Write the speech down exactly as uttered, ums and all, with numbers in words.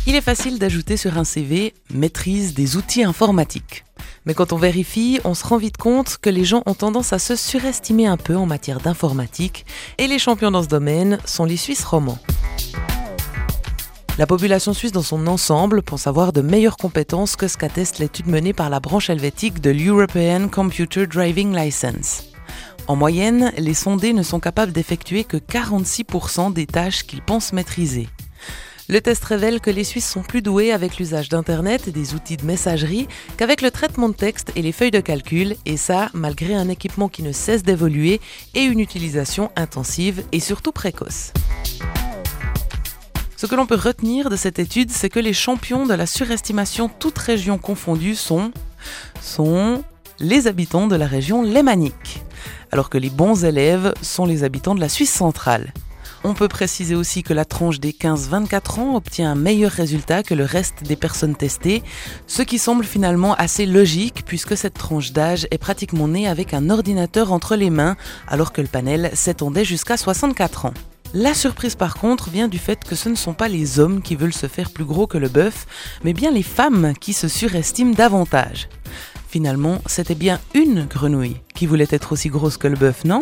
Il est facile d'ajouter sur un C V « maîtrise des outils informatiques ». Mais quand on vérifie, on se rend vite compte que les gens ont tendance à se surestimer un peu en matière d'informatique et les champions dans ce domaine sont les Suisses romands. La population suisse dans son ensemble pense avoir de meilleures compétences que ce qu'atteste l'étude menée par la branche helvétique de l'European Computer Driving License. En moyenne, les sondés ne sont capables d'effectuer que quarante-six pour cent des tâches qu'ils pensent maîtriser. Le test révèle que les Suisses sont plus doués avec l'usage d'Internet et des outils de messagerie qu'avec le traitement de texte et les feuilles de calcul, et ça, malgré un équipement qui ne cesse d'évoluer et une utilisation intensive et surtout précoce. Ce que l'on peut retenir de cette étude, c'est que les champions de la surestimation toutes régions confondues sont, sont les habitants de la région lémanique, alors que les bons élèves sont les habitants de la Suisse centrale. On peut préciser aussi que la tranche des quinze à vingt-quatre ans obtient un meilleur résultat que le reste des personnes testées, ce qui semble finalement assez logique puisque cette tranche d'âge est pratiquement née avec un ordinateur entre les mains, alors que le panel s'étendait jusqu'à soixante-quatre ans. La surprise par contre vient du fait que ce ne sont pas les hommes qui veulent se faire plus gros que le bœuf, mais bien les femmes qui se surestiment davantage. Finalement, c'était bien une grenouille qui voulait être aussi grosse que le bœuf, non ?